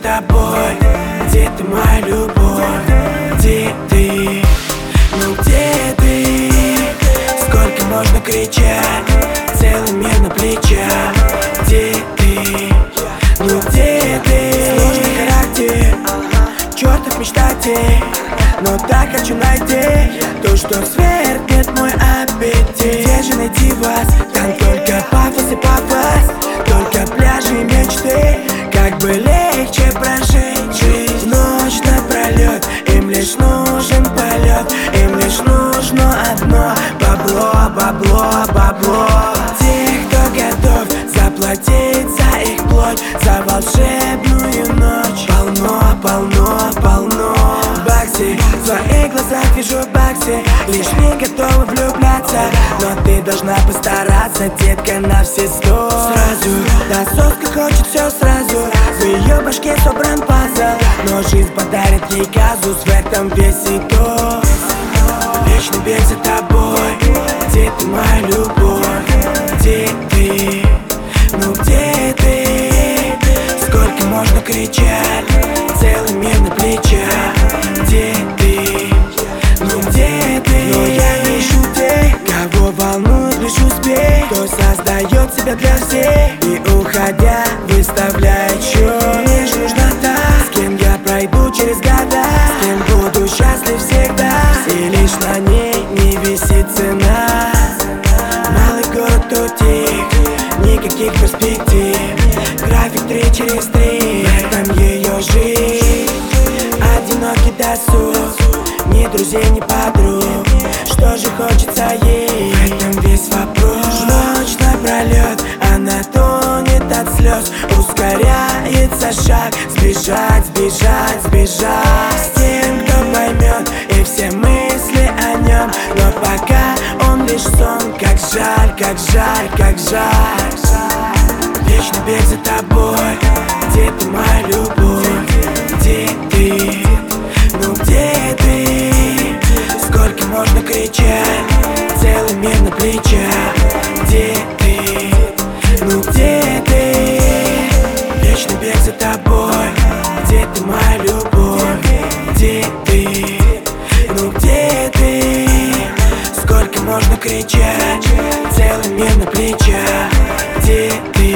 тобой? Где ты, моя любовь? Где ты? Ну где ты? Сколько можно кричать? Целый мир на плечах. Где ты? Ну где ты? Сложный характер, чертов мечтатель, но так хочу найти то, что свергнет мой аппетит. Где же найти вас? Там только пафос и пафос, только пляжи и мечты. Как бы легче прожить жизнь ночь напролет. Им лишь нужен полет, им лишь нужно одно: бабло, бабло, бабло. Те, кто готов заплатить за их плоть, за волшебную ночь. Полно, полно, полно бакси, в твоих глазах вижу бакси. Лишь не готова влюбляться, но ты должна постараться, детка, на все 100. Сразу до соска хочет все сразу, в ее башке собран пазл, но жизнь подарит ей казус, в этом весь итог. Вечный бег за тобой, где ты, моя любовь? Где ты? Ну где ты? Сколько можно кричать? Целый мир на плечах. Где ты? Ну где ты? Но я не ищу тех, кого волнует лишь успех, кто создает себя для всех и, уходя, выставляет счет. Мне же нужна та, с кем я пройду через года, с кем буду счастлив всегда, и лишь на ней не висит цена. Малый город тут тих, никаких перспектив, график 3 через 3, в этом ее жизнь. Одинокий досуг, ни друзей, ни подруг, что же хочется ей? В этом весь вопрос. Ночь напролет, она тонет от слез, ускоряется шаг, сбежать, сбежать, сбежать. С тем, кто поймет, и все мысли о нем, но пока он лишь сон. Как жаль, как жаль, как жаль. Вечный бег за тобой, где ты, моя любовь? Где ты? Ну где ты? Сколько можно кричать? Целый мир на плечах. Где ты? Ну где ты? Вечный бег за тобой, где ты, моя любовь? Где ты? Ну где ты? Сколько можно кричать? Целый мир на плечах. Где ты?